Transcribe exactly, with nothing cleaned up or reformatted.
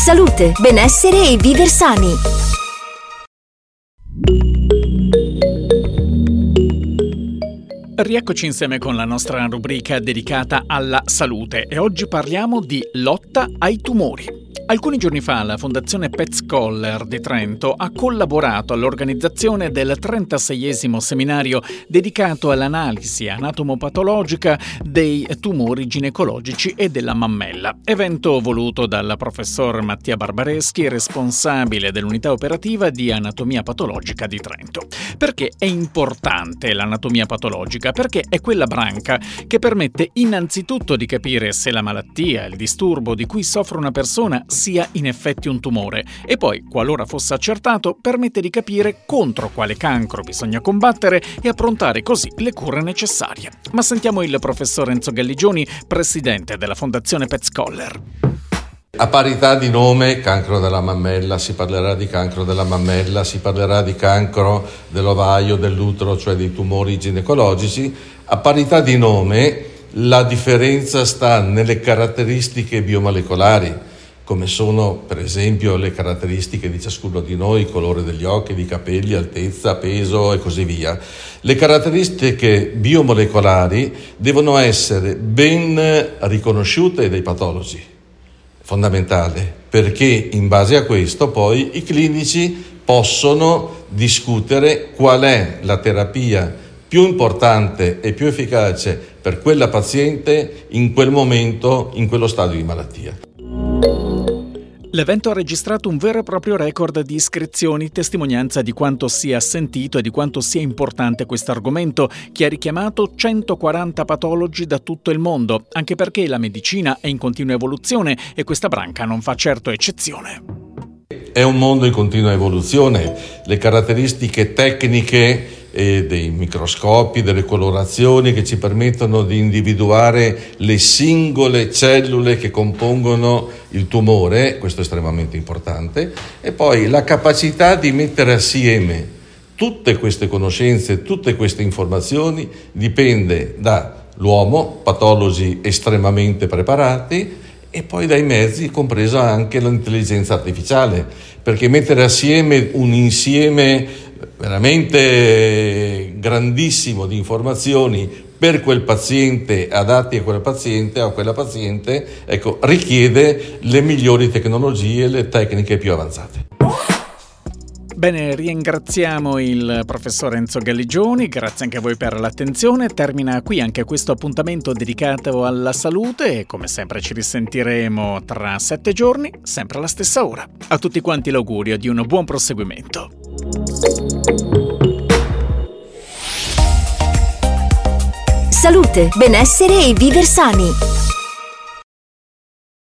Salute, benessere e viver sani. Rieccoci insieme con la nostra rubrica dedicata alla salute e oggi parliamo di lotta ai tumori. Alcuni giorni fa la Fondazione PetScholar di Trento ha collaborato all'organizzazione del trentaseiesimo seminario dedicato all'analisi anatomopatologica dei tumori ginecologici e della mammella, evento voluto dal professor Mattia Barbareschi, responsabile dell'unità operativa di anatomia patologica di Trento. Perché è importante l'anatomia patologica? Perché è quella branca che permette innanzitutto di capire se la malattia, il disturbo di cui soffre una persona sia in effetti un tumore e poi, qualora fosse accertato, permette di capire contro quale cancro bisogna combattere e approntare così le cure necessarie. Ma sentiamo il professor Enzo Galligioni, presidente della Fondazione PetScholar. A parità di nome, cancro della mammella, si parlerà di cancro della mammella, si parlerà di cancro dell'ovaio, dell'utero, cioè dei tumori ginecologici. A parità di nome, la differenza sta nelle caratteristiche biomolecolari, come sono per esempio le caratteristiche di ciascuno di noi, colore degli occhi, di capelli, altezza, peso e così via. Le caratteristiche biomolecolari devono essere ben riconosciute dai patologi, fondamentale, perché in base a questo poi i clinici possono discutere qual è la terapia più importante e più efficace per quella paziente in quel momento, in quello stadio di malattia. L'evento ha registrato un vero e proprio record di iscrizioni, testimonianza di quanto sia sentito e di quanto sia importante questo argomento, che ha richiamato centoquaranta patologi da tutto il mondo, anche perché la medicina è in continua evoluzione e questa branca non fa certo eccezione. È un mondo in continua evoluzione, le caratteristiche tecniche e dei microscopi, delle colorazioni che ci permettono di individuare le singole cellule che compongono il tumore, questo è estremamente importante, e poi la capacità di mettere assieme tutte queste conoscenze, tutte queste informazioni dipende dall'uomo, patologi estremamente preparati, e poi dai mezzi, compresa anche l'intelligenza artificiale, perché mettere assieme un insieme veramente grandissimo di informazioni per quel paziente, adatti a quel paziente o a quella paziente, ecco, richiede le migliori tecnologie, le tecniche più avanzate. Bene, ringraziamo il professor Enzo Galligioni, grazie anche a voi per l'attenzione. Termina qui anche questo appuntamento dedicato alla salute e come sempre ci risentiremo tra sette giorni, sempre alla stessa ora. A tutti quanti l'augurio di un buon proseguimento. Salute, benessere e viver sani.